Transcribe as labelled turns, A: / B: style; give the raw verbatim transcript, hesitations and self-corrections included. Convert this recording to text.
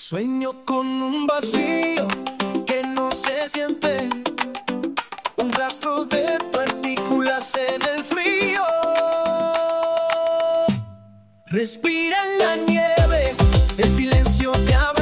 A: Sueño con un vacío que no se siente, un rastro de partículas en el frío. Respira en la nieve, el silencio te abraza.